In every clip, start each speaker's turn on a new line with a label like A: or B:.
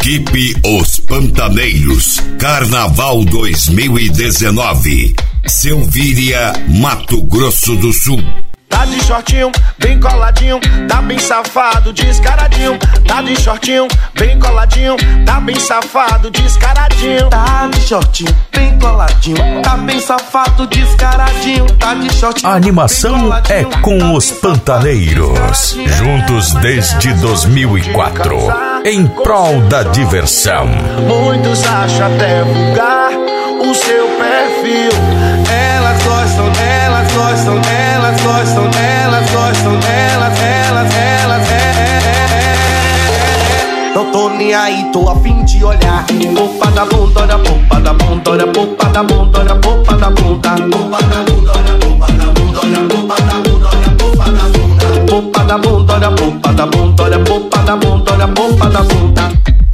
A: Equipe Os Pantaneiros, Carnaval 2019, Selvíria, Mato Grosso do Sul.
B: Tá de shortinho, bem coladinho, tá bem safado, descaradinho. Tá de shortinho, bem coladinho, tá bem safado, descaradinho.
C: Tá de shortinho, bem coladinho, tá bem safado, descaradinho. Tá de shortinho.
D: A animação é com Os Pantaneiros, juntos desde 2004, em prol da diversão.
B: Muitos acham até vulgar o seu perfil.
C: Elas gostam, elas gostam, elas gostam, elas gostam, elas. Não tô nem aí, tô a fim de olhar. Popa da bunda, olha popa da bunda, olha popa da bunda, olha popa da bunda. Popa da bunda, olha popa da bunda, olha popa da bunda, olha popa da bunda. Popa da bunda, olha popa da bunda, olha popa da bunda, olha popa da bunda.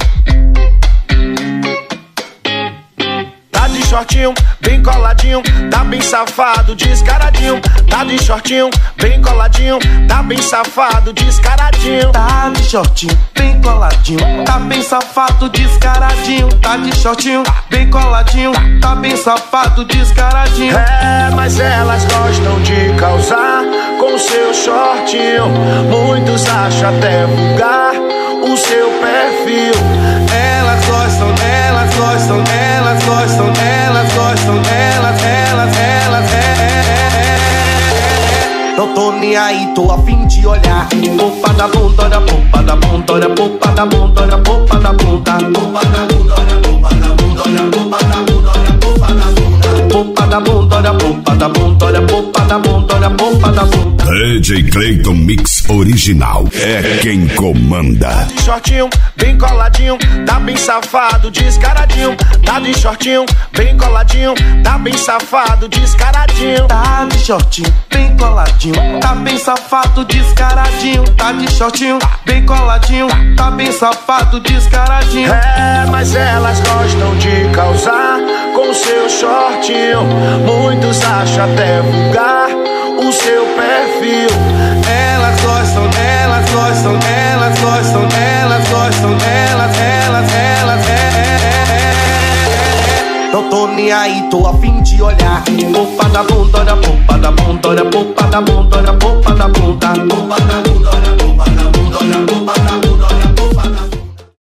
B: Tá de shortinho, bem coladinho, tá bem safado, descaradinho. Tá de shortinho, bem coladinho, tá bem safado, descaradinho.
C: Tá de shortinho, bem coladinho, tá bem safado, descaradinho. Tá de shortinho, bem coladinho, tá bem safado, descaradinho.
B: É, mas elas gostam de causar com seu shortinho. Muitos acham até vulgar o seu perfil.
C: Elas gostam, elas gostam, elas gostam, elas gostam, elas. Não tô nem aí, tô a fim de olhar. Popa da bunda, olha popa da bunda, olha popa da bunda, olha popa da bunda. Popa da bunda, olha popa da bunda, olha popa da bunda, olha popa da bunda. Popa da bunda, olha popa da bunda, olha popa da bunda, olha popa da bunda.
A: DJ Clayton Mix Original é quem comanda.
B: Tá de shortinho, bem coladinho, tá bem safado, descaradinho. Tá de shortinho, bem coladinho, tá bem safado, descaradinho.
C: Tá de shortinho, bem coladinho, tá bem safado, descaradinho. Tá de shortinho, bem coladinho, tá bem safado, descaradinho.
B: É, mas elas gostam de causar com seu shortinho. Muitos acham até vulgar o seu perfil.
C: Elas gostam, elas gostam, elas gostam, elas gostam, elas. Não tô nem aí, tô a fim de olhar. Popa da bunda, olha popa da bunda, olha popa da bunda, olha popa da bunda. Popa da bunda, olha popa da bunda, olha popa da bunda, olha.